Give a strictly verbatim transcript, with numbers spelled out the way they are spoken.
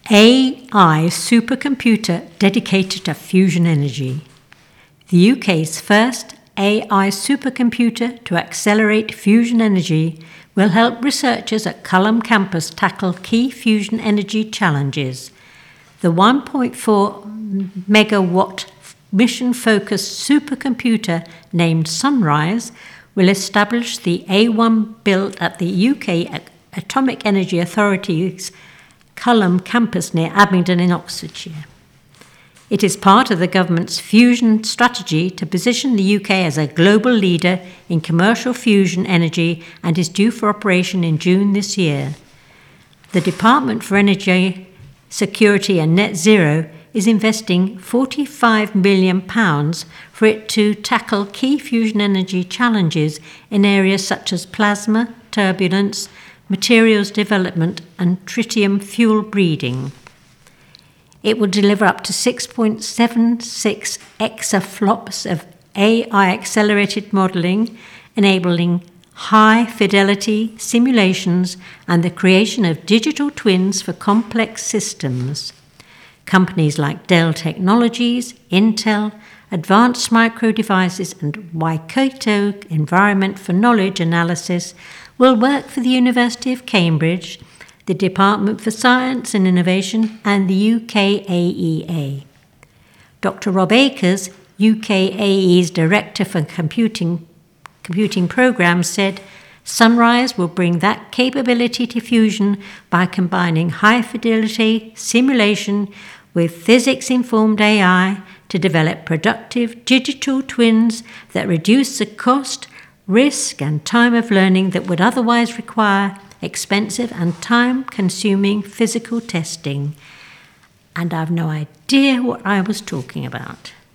A I supercomputer dedicated to fusion energy. The U K's first A I supercomputer to accelerate fusion energy will help researchers at Culham campus tackle key fusion energy challenges. The one point four megawatt mission-focused supercomputer named Sunrise will establish the A one built at the U K Atomic Energy Authority's Culham campus near Abingdon in Oxfordshire. It is part of the government's fusion strategy to position the U K as a global leader in commercial fusion energy and is due for operation in June this year. The Department for Energy Security and Net Zero is investing forty-five million pounds for it to tackle key fusion energy challenges in areas such as plasma, turbulence, materials development and tritium fuel breeding. It will deliver up to six point seven six exaflops of A I-accelerated modelling, enabling high-fidelity simulations and the creation of digital twins for complex systems. Companies like Dell Technologies, Intel, Advanced Micro Devices and Waikato Environment for Knowledge Analysis will work for the University of Cambridge, the Department for Science and Innovation and the U K A E A. Doctor Rob Akers, U K A E A's Director for Computing, Computing Programs, said, Sunrise will bring that capability to fusion by combining high-fidelity simulation with physics-informed A I to develop productive digital twins that reduce the cost, risk and time of learning that would otherwise require expensive and time-consuming physical testing. And I've no idea what I was talking about.